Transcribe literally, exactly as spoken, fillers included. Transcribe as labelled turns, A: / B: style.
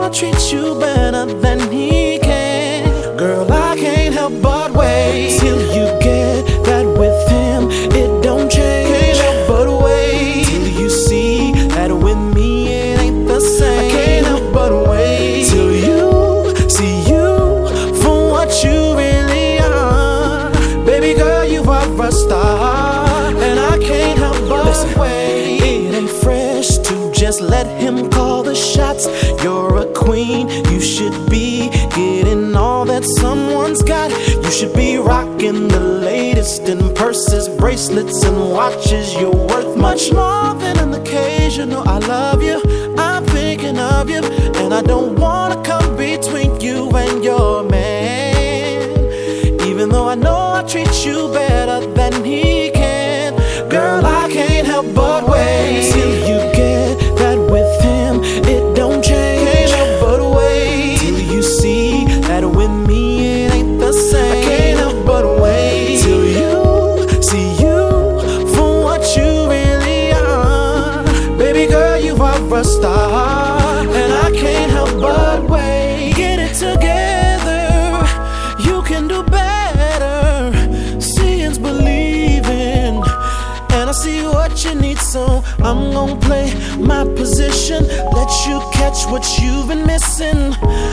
A: I treat you better than he can. Girl, I can't help but wait till you get that with him. It don't change. Can't help but wait till you see that with me it ain't the same. I can't help but wait till you see you for what you really are. Baby girl, you are a star, and I can't help but Listen, wait. It ain't fresh to just let him call the shots. You're a queen, you should be getting all that someone's got. You should be rocking the latest in purses, bracelets, and watches. You're worth much more than an occasional I love you, I'm thinking of you, and I don't wanna come between you and your man. Even though I know I treat you better than he can. Girl, I can't help but wait till you get that with him. It don't change. Can't help but wait till you see that with me it ain't the same. I can't help but wait till you see you for what you really are. Baby girl, you are a star, and I can't help but wait. Get it together, you can do better. Seeing's believing, and I see what you need, so I'm gonna play my position. Let you catch what you've been missing.